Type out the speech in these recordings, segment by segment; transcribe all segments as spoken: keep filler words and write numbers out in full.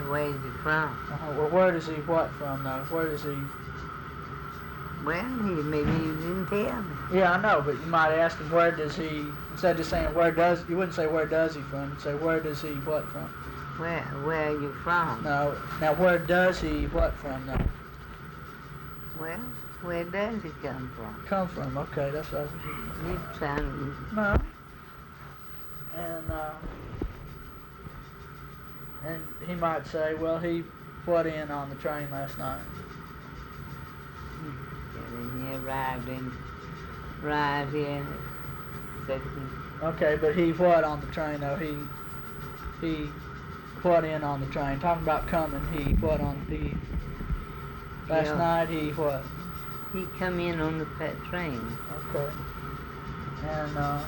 where's he from? Uh-huh. Well, where does he what from though? Where does he? Well, he, maybe you didn't tell me. Yeah, I know, but you might ask him where does he, instead of just saying where does, you wouldn't say where does he from, you'd say where does he what from? Where where are you from? No, now where does he what from though? Well, where does he come from? Come from, okay, that's what I was You sound... No. And, uh, and he might say, well, he what in on the train last night? And he arrived in, arrived here at second. Okay, but he what on the train though? He, he what in on the train? Talking about coming, he what on the, last Yeah. night he what? He come in on the pet train. Okay. And, uh,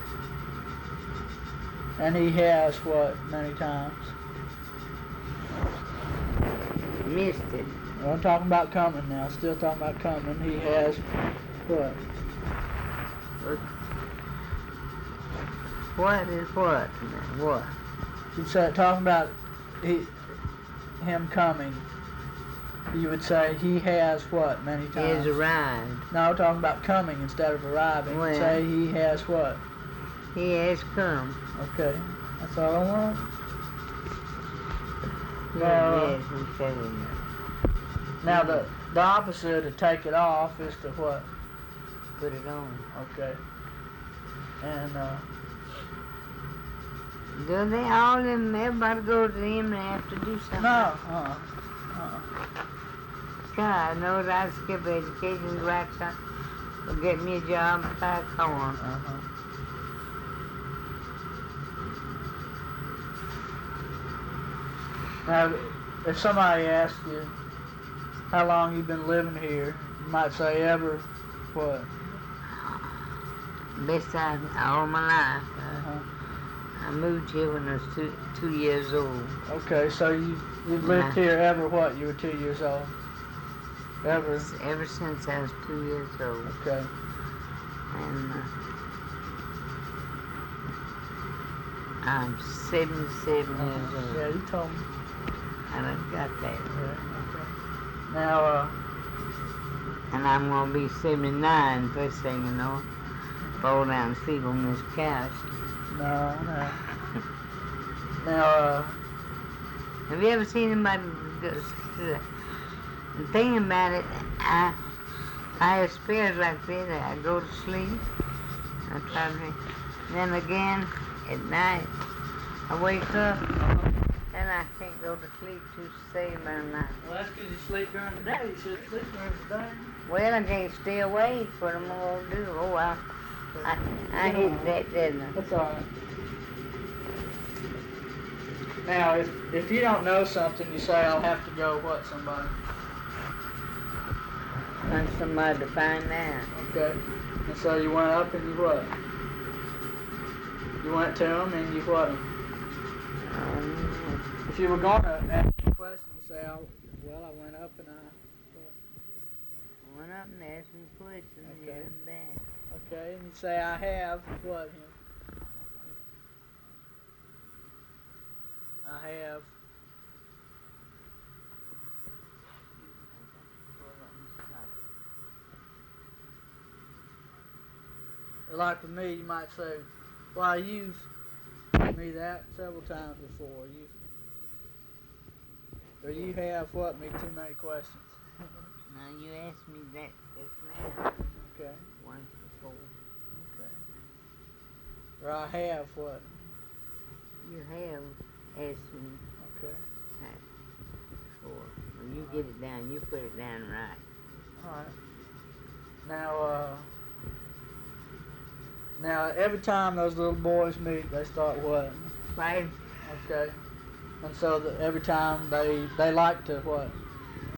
and he has what many times? Missed it. Well, I'm talking about coming now. Still talking about coming. He has what? What is what? What? You said talking about he, him coming. You would say he has what many He times? has arrived. No, talking about coming instead of arriving. Well, You'd say he has what? He has come. Okay, that's all I want. Yes, Now, yes, I'm telling you. now the the opposite of take it off is to what? Put it on. Okay. And uh, Do they all them, everybody go to them and have to do something? no, uh, uh, God knows I'd skip education, go outside, or get me a job, buy corn. uh-huh. Now, if somebody asks you how long you've been living here, you might say ever what? Best time all my life. Uh-huh. I moved here when I was two, two years old. Okay, so you you lived Yeah. here ever what? You were two years old. Ever? Ever since I was two years old. Okay. And uh, I'm seventy-seven years old. Yeah, you told me. I done got that. Yeah. Okay. Now, uh, And I'm gonna be seventy-nine first thing you know. Fall down and sleep on this couch. no, no. Now, uh, Have you ever seen anybody go the thing about it, I I have spells like this. I go to sleep. I try to then again at night I wake up and I can't go to sleep to save my night. well, that's because you sleep during the day. You should sleep during the day. Well, I can't stay awake. What am I gonna do? Oh, I I, I hate that, didn't I? That's all right. Now, if if you don't know something, you say, I'll have to go, what, somebody? Want somebody to find out. Okay. And so you went up and you what? You went to him and you what? Um, If you were going to ask a question, you say, I'll, well, I went up and I, what? I went up and asked him a question and Okay. came back. Okay, and you say, I have, what, him? I have, like with me, you might say, well, I used me that several times before. You, or you have, what, me too many questions. Now you asked me that just now. Okay, Once before. okay. Or I have, what? You have asked me Okay. that before. When you get it down, you put it down right. All right. Now, uh, now every time those little boys meet, they start what? Right? Okay. And so the, every time they they like to what?